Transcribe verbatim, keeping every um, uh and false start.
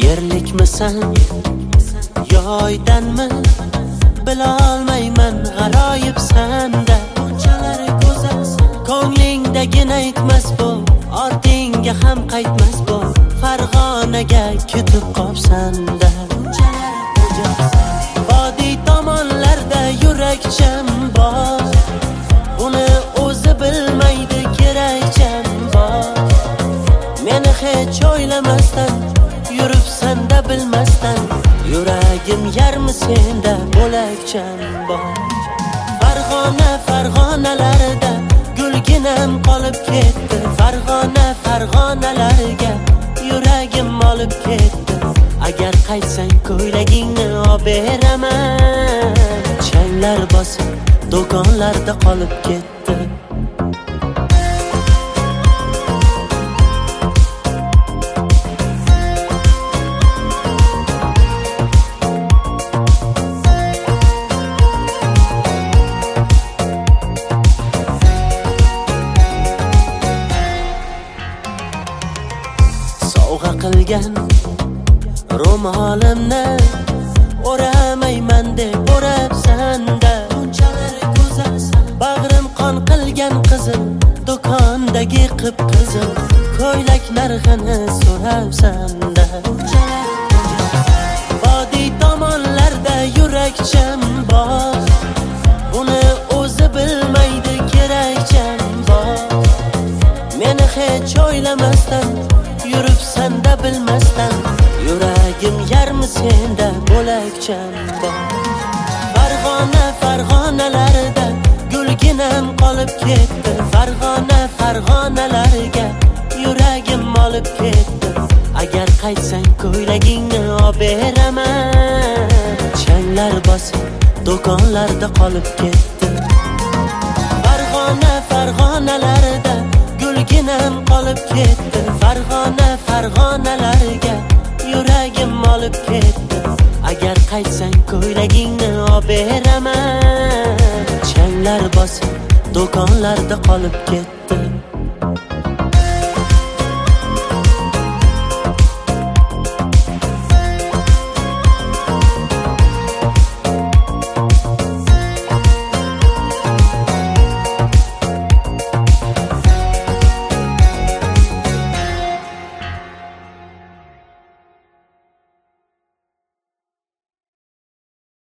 Yerlikmisan yoydanmi bilolmayman, g'aroyib sanda bunchalar go'zalsan. Ko'nglingdagini aytmas bu, ortingga ham qaytmas bu, Farg'onaga ketib qopsanda. Vodiy tomonlarda yurakcham bor, buni o'zi bilmaydi kerakcham bor. Meni hech o'ylamasdan yuribsan-da bilmasdan, yuragim yarmi senda bo'lakcham bor. Farg'ona Farg'onalarda gulginam qolib ketdi, Farg'ona Farg'onalarga yuragim olib ketdi. Agar qaytsang ko'ylagingni olib beraman, changlar bosib do'konlarda qolib ketdi. Sovg'a qilgan ro'molimni o'ramayman deb o'rabsan-da, bunchalar go'zalsan. Bag'rim qon qilgan qizim, do'kondagi qip-qizil ko'ylak narxini so'rabsan-da. Vodiy tomonlarda yurakcham bor, buni o'zi bilmaydi kerakcham bor. Meni hech o'ylamasdan yuribsan-da bilmasdan, yuragim yarmi senda bo'lakcham bor. Farg'ona Farg'onalarda gulginam qolib ketdi, Farg'ona Farg'onalarga yuragim olib ketdi. Agar qaytsang ko'ylagingni olib beraman, changlar bosib do'konlarda qolib ketdi. Farg'ona Farg'onalarda gulginam qolib ketdi, Farg'ona Farg'onalarga yuragim olib ketdi. Agar qaytsang ko'ylagingni olib beraman, changlar bosib do'konlarda qolib ketdi.